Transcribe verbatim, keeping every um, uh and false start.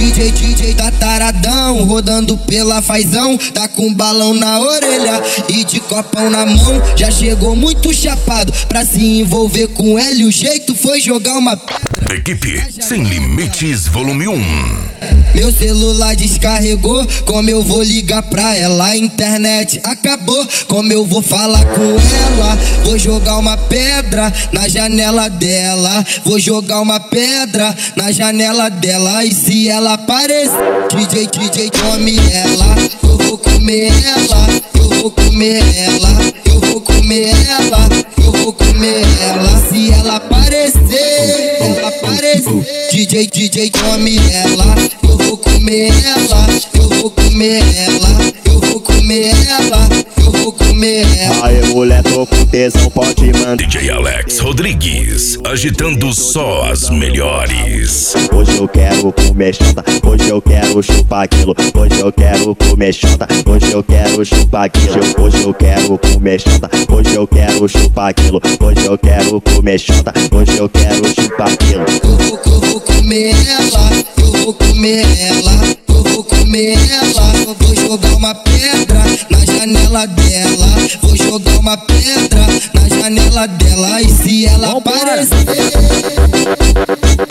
D J, D J tá taradão, rodando pela fazão, tá com balão na orelha e de copão na mão. Já chegou muito chapado pra se envolver com ela e o jeito foi jogar uma pedra. Equipe Sem Limites Volume um. Meu celular descarregou, como eu vou ligar pra ela? A internet acabou, como eu vou falar com ela? Vou jogar uma pedra na janela dela, vou jogar uma pedra na janela dela. E se ela aparecer, D J, D J come ela, eu vou comer ela, eu vou comer ela, eu vou comer ela, eu vou comer ela. Se ela aparecer, ela aparecer, D J, D J come ela, eu vou comer ela, eu vou comer ela, eu vou comer ela, eu vou comer ela. Aê, mulher, tô com tesão, pode mandar. D J Alex Rodrigues, agitando só as melhores. Hoje eu quero comer chota, hoje eu quero chupar aquilo, hoje eu quero comer chota, hoje eu quero chupar aquilo, hoje eu quero comer chota, hoje eu quero chupar aquilo, hoje eu quero comer chota, hoje eu quero chupar aquilo. Eu vou, eu vou comer ela, eu vou comer ela, eu vou comer ela. Vou jogar uma pedra na janela dela, vou jogar uma pedra na janela dela. E se ela aparecer,